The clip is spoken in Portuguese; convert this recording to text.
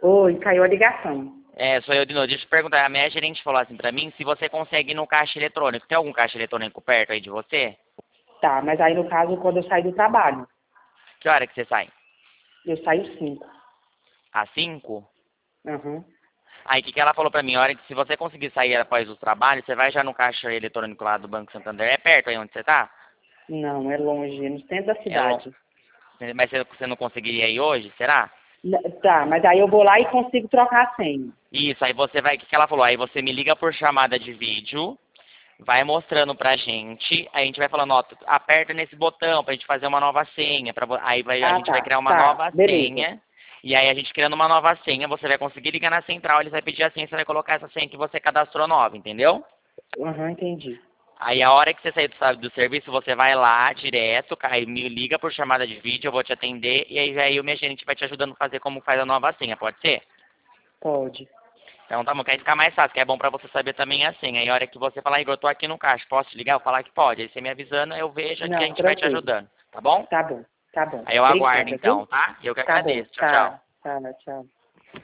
Oi, caiu a ligação. Sou eu de novo. Deixa eu te perguntar, a minha gerente falou assim pra mim, se você consegue ir no caixa eletrônico. Tem algum caixa eletrônico perto aí de você? Tá, mas aí no caso, quando eu sair do trabalho, Que hora que você sai? eu saio 5. Às 5? Uhum. Aí o que ela falou pra mim? A hora que se você conseguir sair após o trabalho, você vai já no caixa eletrônico lá do Banco Santander. É perto aí onde você tá? Não, é longe, é no centro da É longe. cidade. Mas você não conseguiria ir hoje, será? Tá, mas aí eu vou lá e consigo trocar a senha. Isso, aí você vai, o que ela falou? Aí você me liga por chamada de vídeo, vai mostrando pra gente, aí a gente vai falando, ó, aperta nesse botão pra gente fazer uma nova senha, a Ah, gente vai criar uma tá, nova beleza. senha, e aí a gente criando uma nova senha, você vai conseguir ligar na central, eles vai pedir a senha, você vai colocar essa senha que você cadastrou nova, entendeu? Uhum, entendi. Aí a hora que você sair do serviço, você vai lá direto, aí me liga por chamada de vídeo, eu vou te atender, e aí o meu gerente vai te ajudando a fazer como faz a nova senha, pode ser? Pode. Então tá bom, que aí fica mais fácil, que é bom pra você saber também a senha. Aí a hora que você falar, Igor, eu tô aqui no caixa, posso te ligar? Eu falar que pode. Aí você me avisando, eu vejo que a Não, gente vai te tranquilo. ajudando, tá bom? Tá bom, tá bom. Aí eu aguardo Obrigada, então, viu? tá? Eu que Tá bom, agradeço. Tchau, tchau. tá, tchau.